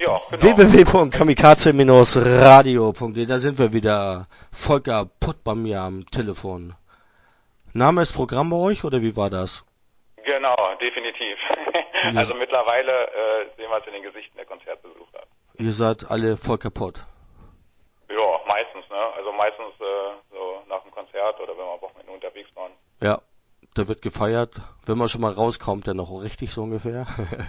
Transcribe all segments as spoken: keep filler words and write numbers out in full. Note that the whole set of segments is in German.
Ja, genau. w w w punkt kamikaze radio punkt de, da sind wir wieder. Volker Putt bei mir am Telefon. Name ist Programm bei euch, oder wie war das? Genau, definitiv. Also mittlerweile äh, sehen wir es in den Gesichten der Konzertbesucher. Ihr seid alle Volker Putt? Ja, meistens, ne? Also meistens äh, so nach dem Konzert oder wenn wir am Wochenende unterwegs waren. Ja, da wird gefeiert. Wenn man schon mal rauskommt, dann noch richtig so ungefähr.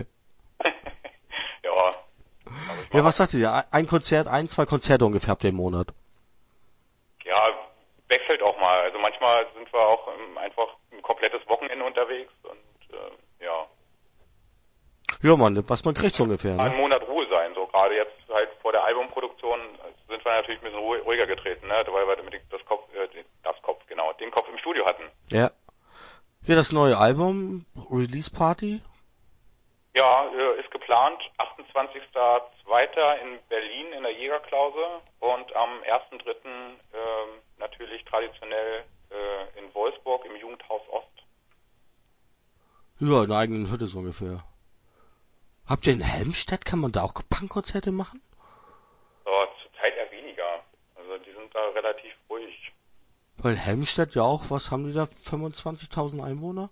Ja. Ja, was sagt ihr? Ein Konzert, ein, zwei Konzerte ungefähr habt ihr im Monat? Ja, wechselt auch mal. Also manchmal sind wir auch ähm, einfach ein komplettes Wochenende unterwegs und äh, ja. Ja, Mann, was man kriegt so ungefähr, ne? Einen Monat Ruhe sein, so gerade jetzt halt vor der Albumproduktion sind wir natürlich ein bisschen ruhiger getreten, ne? Weil wir damit das Kopf, äh, das Kopf, genau, den Kopf im Studio hatten. Ja. Ja, das neue Album, Release Party? Ja, ist geplant, achtundzwanzigster zweiter in Berlin in der Jägerklause und am ersten dritten Ähm, natürlich traditionell äh, in Wolfsburg im Jugendhaus Ost. Ja, in der eigenen Hütte so ungefähr. Habt ihr in Helmstedt, kann man da auch Punkkonzerte machen? So, zurzeit eher weniger. Also die sind da relativ ruhig. Weil Helmstedt ja auch, was haben die da, fünfundzwanzigtausend Einwohner?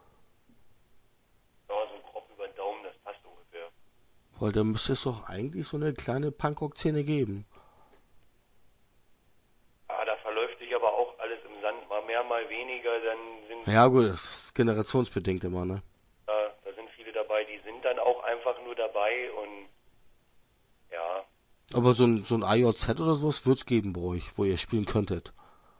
Ja, so ein grob über den Daumen, das passt ungefähr. Weil da müsste es doch eigentlich so eine kleine Punkrock-Szene geben. Ah, da verläuft sich aber auch alles im Sand, mal mehr, mal weniger, dann sind... Ja gut, das ist generationsbedingt immer, ne? Ja, da sind viele dabei, die sind dann auch einfach nur dabei und ja. Aber so ein, so ein I J Z oder sowas wird's geben bei euch, wo ihr spielen könntet.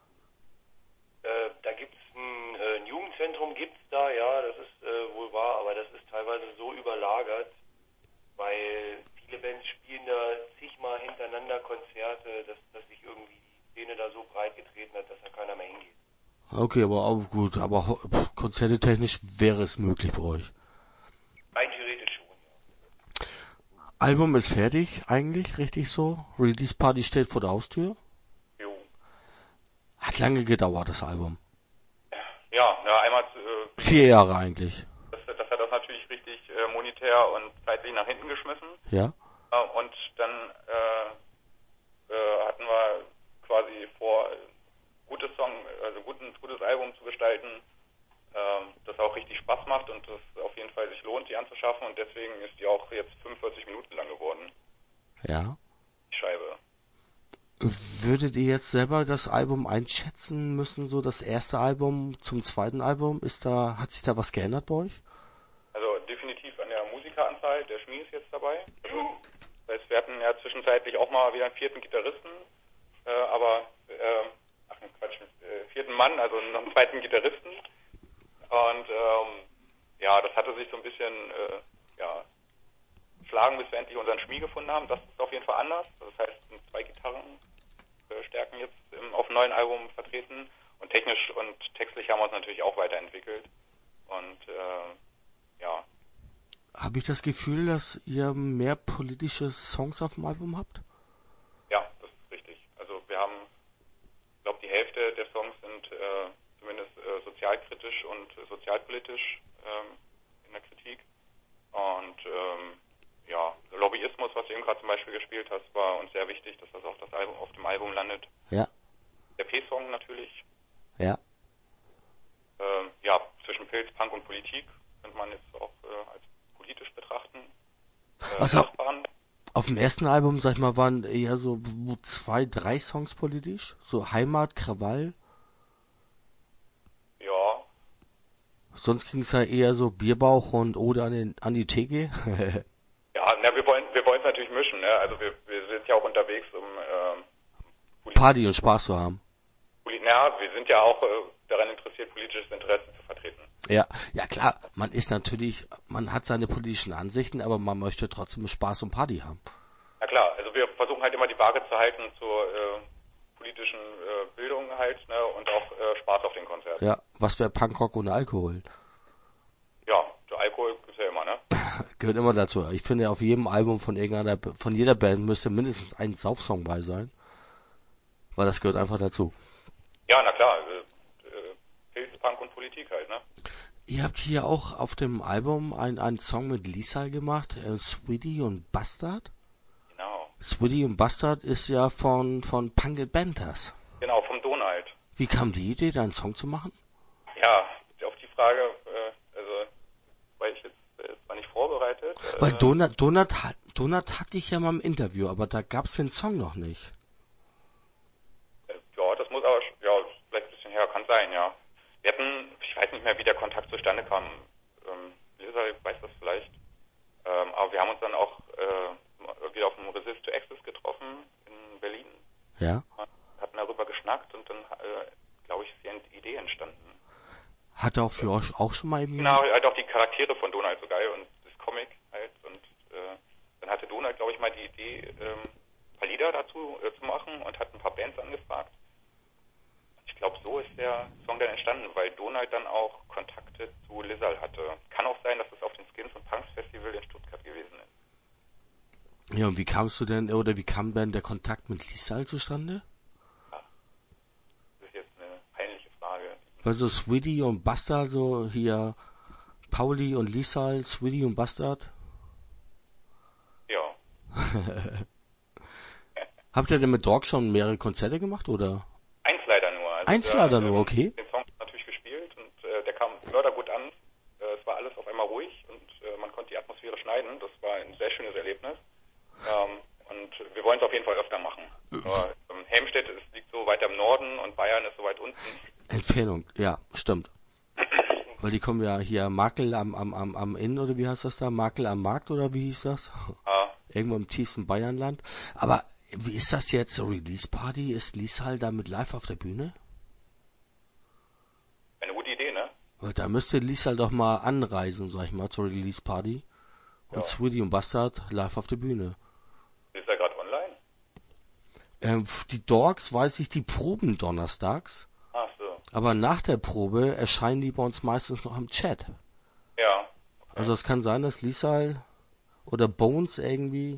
Äh, da gibt's ein, äh, ein Jugendzentrum, gibt's da, ja, das ist äh, wohl wahr, aber das ist teilweise so überlagert, weil viele Bands spielen da zigmal hintereinander Konzerte, dass, dass sich irgendwie die Szene da so breit getreten hat, dass da keiner mehr hingeht. Okay, aber auch gut, aber konzertetechnisch wäre es möglich bei euch. Rein theoretisch schon, ja. Album ist fertig, eigentlich, richtig so. Release Party steht vor der Haustür. Jo. Hat lange gedauert, das Album. Ja, ja einmal... Äh, Vier Jahre eigentlich. Das, das hat das natürlich richtig äh, monetär und zeitlich nach hinten geschmissen. Ja. Äh, und dann äh, äh, hatten wir quasi vor, gutes Song, also guten, gutes Album zu gestalten, äh, das auch richtig Spaß macht und das auf jeden Fall sich lohnt, die anzuschaffen, und deswegen ist die auch jetzt fünfundvierzig Minuten lang geworden. Ja. Die Scheibe. Würdet ihr jetzt selber das Album einschätzen müssen, so das erste Album zum zweiten Album? Ist da, hat sich da was geändert bei euch? Also definitiv an der Musikeranzahl, der Schmies ist jetzt dabei. Also, das heißt, wir hatten ja zwischenzeitlich auch mal wieder einen vierten Gitarristen, äh, aber, äh, ach Quatsch, äh, vierten Mann, also noch einen zweiten Gitarristen. Und ähm, ja, das hatte sich so ein bisschen äh, ja, schlagen, bis wir endlich unseren Schmie gefunden haben. Das ist auf jeden Fall anders. Das heißt, sind zwei Gitarren Stärken jetzt im, auf dem neuen Album vertreten, und technisch und textlich haben wir uns natürlich auch weiterentwickelt. Und äh, ja. Habe ich das Gefühl, dass ihr mehr politische Songs auf dem Album habt? Ja, das ist richtig. Also wir haben, ich glaube, die Hälfte der Songs sind äh, zumindest äh, sozialkritisch und äh, sozialpolitisch ähm, in der Kritik. Und ähm, ja, Lobbyismus, was du eben gerade zum Beispiel gespielt hast, war uns sehr wichtig, dass das auf, das Album, auf dem Album landet. Ja. Der P-Song natürlich. Ja. Ähm, ja, zwischen Pilz, Punk und Politik könnte man jetzt auch äh, als politisch betrachten. Äh, also, Nachbarn. Auf dem ersten Album, sag ich mal, waren eher so zwei, drei Songs politisch. So Heimat, Krawall. Ja. Sonst ging es ja eher so Bierbauch und Ode an, den, an die Theke. Ja, na, wir wollen wir wollen es natürlich mischen, ne? Also wir, wir sind ja auch unterwegs, um ähm, Party und Spaß zu haben. Na, wir sind ja auch äh, daran interessiert, politisches Interesse zu vertreten. Ja, ja klar, man ist natürlich, man hat seine politischen Ansichten, aber man möchte trotzdem Spaß und Party haben. Na klar, also wir versuchen halt immer die Waage zu halten zur äh, politischen äh, Bildung halt, ne, und auch äh, Spaß auf den Konzerten. Ja, was wäre Punkrock ohne Alkohol? Ja, der Alkohol ist ja immer, ne? Gehört immer dazu. Ich finde, auf jedem Album von irgendeiner, von jeder Band müsste mindestens ein Saufsong bei sein. Weil das gehört einfach dazu. Ja, na klar. Äh, Pilz, Punk und Politik halt, ne? Ihr habt hier auch auf dem Album einen, einen Song mit Lisa gemacht, äh, Sweetie und Bastard. Swiddy und Bastard ist ja von, von Pungle Banthers. Genau, vom Donald. Wie kam die Idee, da einen Song zu machen? Ja, auf die Frage, äh, also, weil ich jetzt äh, zwar nicht vorbereitet. Äh, Weil Donald, Donald, Donald hatte ich ja mal im Interview, aber da gab's den Song noch nicht. Äh, ja, das muss aber, ja, vielleicht ein bisschen her, kann sein, ja. Wir hatten, ich weiß nicht mehr, wie der Kontakt zustande kam. Ähm, Lisa weiß das vielleicht. Ähm, aber wir haben uns dann auch äh, wieder auf dem Resist to Access getroffen in Berlin. Ja. Hatten darüber geschnackt und dann, äh, glaube ich, ist die Idee entstanden. Hat er auch für euch auch schon mal eben... Genau, halt auch die Charaktere von Donald so geil und das Comic halt. Und äh, dann hatte Donald, glaube ich, mal die Idee, ähm, ein paar Lieder dazu äh, zu machen und hat ein paar Bands angefragt. Ich glaube, so ist der Song dann entstanden, weil Donald dann auch Kontakte zu Lizal hatte. Kann auch sein, dass es auf dem Skins und Punks Festival in Stuttgart gewesen ist. Ja, und wie kamst du denn, oder wie kam denn der Kontakt mit Lizal zustande? Ja, das ist jetzt eine peinliche Frage. Also Swiddy und Bastard, so hier Pauli und Lizal, Swiddy und Bastard? Ja. Habt ihr denn mit Dog schon mehrere Konzerte gemacht, oder? Eins leider nur. Also Eins der, leider ähm, nur, okay. Den Song natürlich gespielt und äh, der kam mördergut an. Äh, es war alles auf einmal ruhig und äh, man konnte die Atmosphäre schneiden. Das war ein sehr schönes Erlebnis. Ähm, und wir wollen es auf jeden Fall öfter machen. Nur, ähm, Helmstedt ist, liegt so weiter im Norden und Bayern ist so weit unten. Entfernung, ja, stimmt. Weil die kommen ja hier Makel am, am, am, am Inn, oder wie heißt das da? Makel am Markt, oder wie hieß das? Ah. Irgendwo im tiefsten Bayernland. Aber wie ist das jetzt? Release Party? Ist Lizal da mit live auf der Bühne? Eine gute Idee, ne? Weil da müsste Lizal doch mal anreisen, sag ich mal, zur Release Party. Und Ja. Swiddy und Bastard live auf der Bühne. Ist er gerade online? Ähm, die Dogs, weiß ich, die proben donnerstags. Ach so. Aber nach der Probe erscheinen die bei uns meistens noch im Chat. Ja. Okay. Also es kann sein, dass Lizal oder Bones irgendwie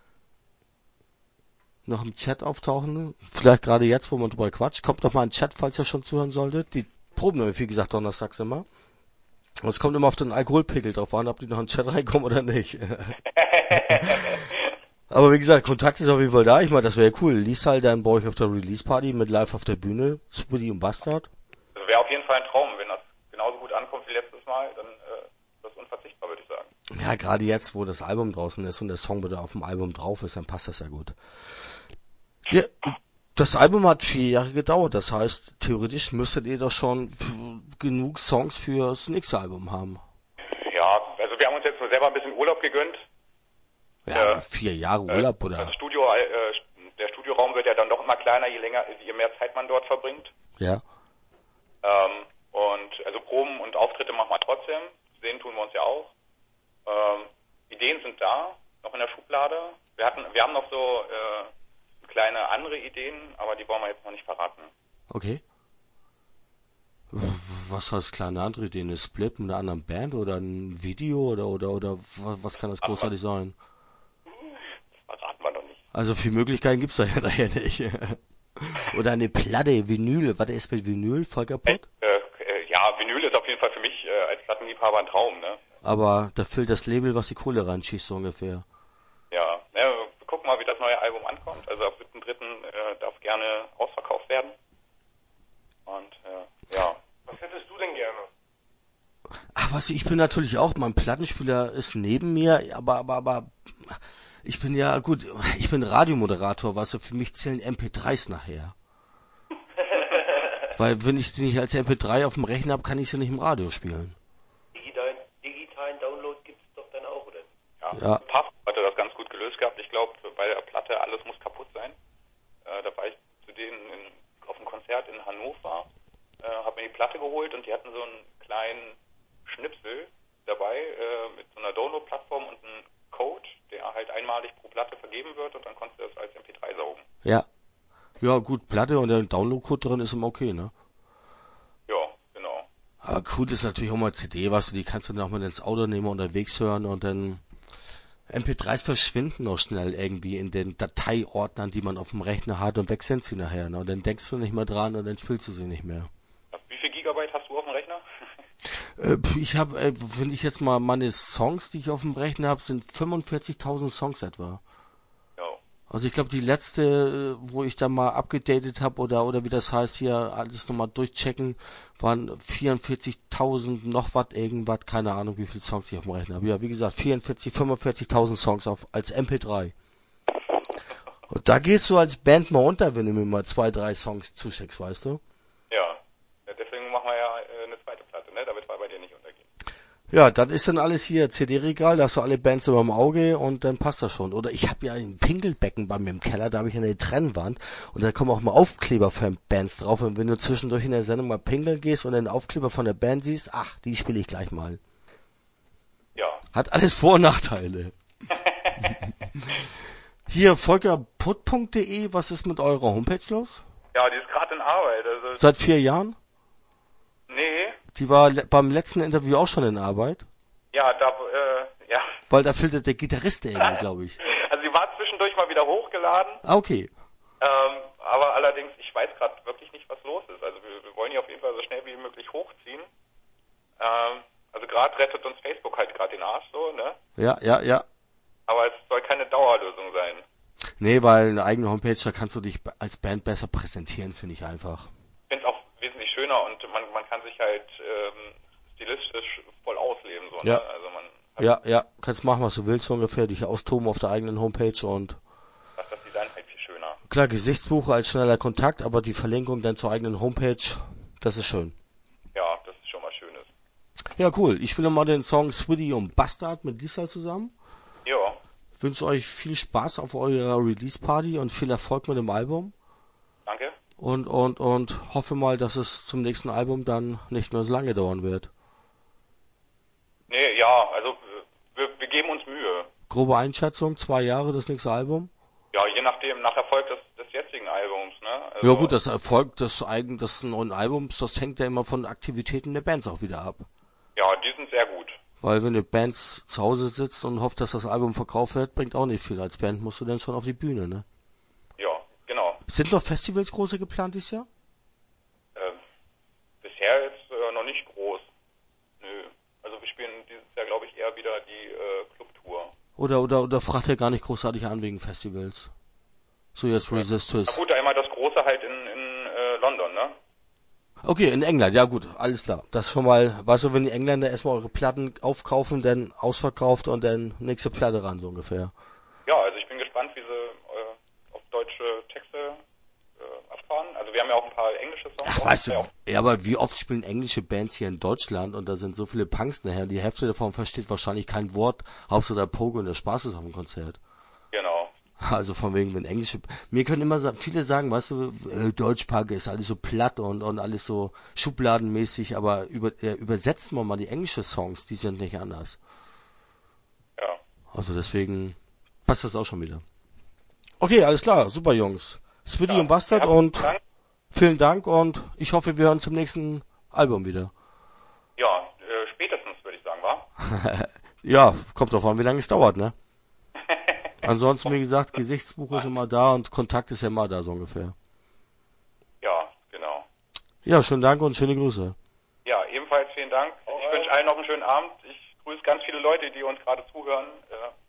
noch im Chat auftauchen. Vielleicht gerade jetzt, wo man drüber quatscht. Kommt doch mal in den Chat, falls ihr schon zuhören solltet. Die proben nämlich, wie gesagt, donnerstags immer. Und es kommt immer auf den Alkoholpegel drauf an, ob die noch in den Chat reinkommen oder nicht. Aber wie gesagt, Kontakt ist auf jeden Fall da. Ich meine, das wäre cool. Lizal dann bei euch auf der Release-Party mit live auf der Bühne. Swiddy und Bastard. Das wäre auf jeden Fall ein Traum. Wenn das genauso gut ankommt wie letztes Mal, dann äh, ist das unverzichtbar, würde ich sagen. Ja, gerade jetzt, wo das Album draußen ist und der Song wieder auf dem Album drauf ist, dann passt das ja gut. Ja, das Album hat vier Jahre gedauert. Das heißt, theoretisch müsstet ihr doch schon genug Songs fürs nächste Album haben. Ja, also wir haben uns jetzt nur selber ein bisschen Urlaub gegönnt. Ja, Äh, vier Jahre Urlaub, oder? Das Studio, äh, der Studioraum wird ja dann doch immer kleiner, je länger, je mehr Zeit man dort verbringt. Ja. Ähm, und also Proben und Auftritte machen wir trotzdem. Sehen tun wir uns ja auch. Ähm, Ideen sind da, noch in der Schublade. Wir hatten, wir haben noch so äh, kleine andere Ideen, aber die wollen wir jetzt noch nicht verraten. Okay. Was heißt kleine andere Ideen? Eine Split mit einer anderen Band oder ein Video oder oder oder was kann das großartig sein? Das verraten wir noch nicht. Also viele Möglichkeiten gibt's da ja daher nicht. Oder eine Platte, Vinyl. Was ist mit Vinyl? Voll kaputt? Äh, äh, ja, Vinyl ist auf jeden Fall für mich äh, als Plattenliebhaber ein Traum, ne? Aber da füllt das Label, was die Kohle reinschießt, so ungefähr. Ja, ne, wir gucken mal, wie das neue Album ankommt. Also ab siebten dritten äh, darf gerne ausverkauft werden. Und äh, ja. Was hättest du denn gerne? Ach was, ich bin natürlich auch, mein Plattenspieler ist neben mir, aber, aber, aber, ich bin ja, gut, ich bin Radiomoderator, weißt du, für mich zählen M P dreis nachher. Weil wenn ich die nicht als M P drei auf dem Rechner habe, kann ich sie nicht im Radio spielen. Digitalen, digitalen Download gibt es doch dann auch, oder? Ja, Ja. Puff hatte das ganz gut gelöst gehabt. Ich glaube, bei der Platte alles muss kaputt sein. Äh, da war ich zu denen in, auf dem Konzert in Hannover, äh, habe mir die Platte geholt und die hatten so einen kleinen Schnipsel dabei äh, mit so einer Download-Plattform und einem Code, der halt einmalig pro Platte vergeben wird und dann konntest du das als M P drei saugen. Ja. Ja, gut, Platte und der Download-Code drin ist immer okay, ne? Ja, genau. Aber gut ist natürlich auch mal C D, weißt du, die kannst du dann auch mal ins Auto nehmen, unterwegs hören und dann M P dreis verschwinden auch schnell irgendwie in den Dateiordnern, die man auf dem Rechner hat und weg sind sie nachher, ne? Und dann denkst du nicht mehr dran und dann spielst du sie nicht mehr. Wie viel Gigabyte hast du auf dem Rechner? Äh, ich habe, äh, wenn ich jetzt mal meine Songs, die ich auf dem Rechner habe, sind fünfundvierzigtausend Songs etwa. Ja. Also ich glaube, die letzte, wo ich da mal abgedatet habe oder oder wie das heißt hier, alles nochmal durchchecken, waren vierundvierzigtausend noch was, irgendwas, keine Ahnung, wie viele Songs ich auf dem Rechner habe. Ja, wie gesagt, vierundvierzig, fünfundvierzigtausend Songs auf als M P drei. Und da gehst du als Band mal unter, wenn du mir mal zwei, drei Songs zuschickst, weißt du? Ja, deswegen machen wir ja äh, eine zweite Platte, ne, damit wir bei dir nicht untergehen. Ja, das ist dann alles hier, C D-Regal, da hast du alle Bands über dem Auge und dann passt das schon. Oder ich habe ja ein Pinkelbecken bei mir im Keller, da habe ich eine Trennwand und da kommen auch mal Aufkleber von Bands drauf. Und wenn du zwischendurch in der Sendung mal pinkeln gehst und den Aufkleber von der Band siehst, ach, die spiele ich gleich mal. Ja. Hat alles Vor- und Nachteile. Hier, volkerputt punkt de, was ist mit eurer Homepage los? Ja, die ist gerade in Arbeit. Also Seit vier Jahren? nee. Die war le- beim letzten Interview auch schon in Arbeit? Ja, da, äh, ja. Weil da fehlte der Gitarrist irgendwie, glaube ich. Also sie war zwischendurch mal wieder hochgeladen, Ah, okay. ähm, aber allerdings, ich weiß gerade wirklich nicht, was los ist. Also wir, wir wollen die auf jeden Fall so schnell wie möglich hochziehen. Ähm, also gerade rettet uns Facebook halt gerade den Arsch so, ne? Ja, ja, ja. Aber es soll keine Dauerlösung sein. Nee, weil eine eigene Homepage, da kannst du dich als Band besser präsentieren, finde ich einfach. Ich finde es auch wesentlich schöner und man, man kann sich halt ähm, stilistisch voll ausleben, so, Ja. ne? Also man hat Ja, ja, kannst machen, was du willst so ungefähr, dich austoben auf der eigenen Homepage und das, das Design halt viel schöner. klar, Gesichtsbuche als schneller Kontakt, aber die Verlinkung dann zur eigenen Homepage, das ist schön. Ja, das ist schon mal Schönes. Ja, cool. Ich spiele mal den Song Swiddy und Bastard mit Lisa zusammen. Ja, Wünsche euch viel Spaß auf eurer Release-Party und viel Erfolg mit dem Album. danke. Und, und, und hoffe mal, dass es zum nächsten Album dann nicht mehr so lange dauern wird. Nee, ja, also wir, wir geben uns Mühe. Grobe Einschätzung, zwei Jahre das nächste Album? Ja, je nachdem, nach Erfolg des, des jetzigen Albums, ne? Also, Ja gut, das Erfolg des, Eigen, des neuen Albums, das hängt ja immer von Aktivitäten der Bands auch wieder ab. Ja, die sind sehr gut. Weil wenn eine Band zu Hause sitzt und hofft, dass das Album verkauft wird, bringt auch nicht viel. Als Band musst du dann schon auf die Bühne, ne? Ja, genau. Sind noch Festivals große geplant dieses Jahr? Ähm, bisher jetzt äh, noch nicht groß. Nö. Also wir spielen dieses Jahr, glaube ich, eher wieder die äh, Clubtour. Oder, oder, oder fragt er gar nicht großartig an wegen Festivals? So jetzt Resistus. Na gut, einmal das große halt in, in äh, London, ne? Okay, in England, ja gut, alles klar. Das schon mal, weißt du, wenn die Engländer erstmal eure Platten aufkaufen, dann ausverkauft und dann nächste Platte ran, so ungefähr. Ja, also ich bin gespannt, wie sie äh, auf deutsche Texte äh, abfahren. Also wir haben ja auch ein paar englische Songs. Ach, auch. weißt du, Ja, auch- ja, aber wie oft spielen englische Bands hier in Deutschland und da sind so viele Punks nachher, die Hälfte davon versteht wahrscheinlich kein Wort, Hauptsache der Pogo und der Spaß ist auf dem Konzert. Genau. Also von wegen, wenn englische, mir können immer sa- viele sagen, weißt du, äh, Deutschpunk ist alles so platt und, und alles so schubladenmäßig, aber über, äh, übersetzen wir mal die englische Songs, die sind nicht anders. Ja. Also deswegen passt das auch schon wieder. Okay, alles klar, super Jungs. Swiddy Ja, und Bastard herzlichen und Dank. vielen Dank und ich hoffe, wir hören zum nächsten Album wieder. Ja, äh, spätestens würde ich sagen, wa? Ja, kommt drauf an, wie lange es dauert, ne? Ansonsten, wie gesagt, Gesichtsbuch ist immer da und Kontakt ist ja immer da, so ungefähr. Ja, genau. Ja, schönen Dank und schöne Grüße. Ja, ebenfalls vielen Dank. Ich wünsche allen noch einen schönen Abend. Ich grüße ganz viele Leute, die uns gerade zuhören. Äh,